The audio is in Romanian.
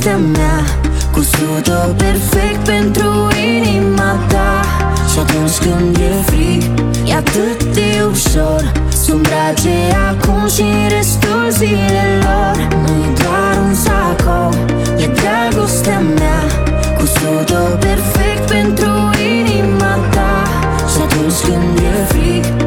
dragostea mea, cusut-o perfect pentru inima ta. Și atunci când e frig, e atât de ușor să îmbrace acum și restul zilelor. Nu-i doar un sacou, e dragostea mea, cusut-o perfect pentru inima ta. Și atunci când e frig,